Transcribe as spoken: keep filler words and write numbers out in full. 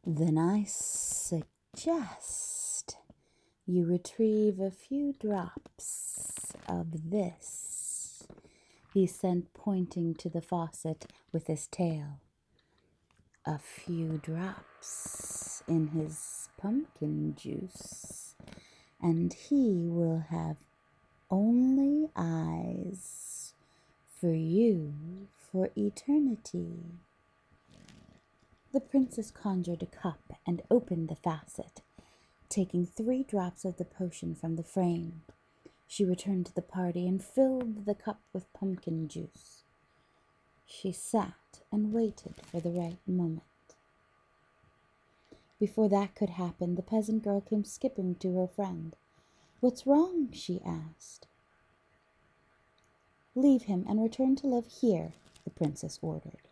Then I suggest you retrieve a few drops of this, he said, pointing to the faucet with his tail. A few drops in his pumpkin juice, and he will have only eyes for you for eternity. The princess conjured a cup and opened the faucet. Taking three drops of the potion from the frame, she returned to the party and filled the cup with pumpkin juice. She sat and waited for the right moment. Before that could happen, the peasant girl came skipping to her friend. "What's wrong?" she asked. "Leave him and return to live here," the princess ordered.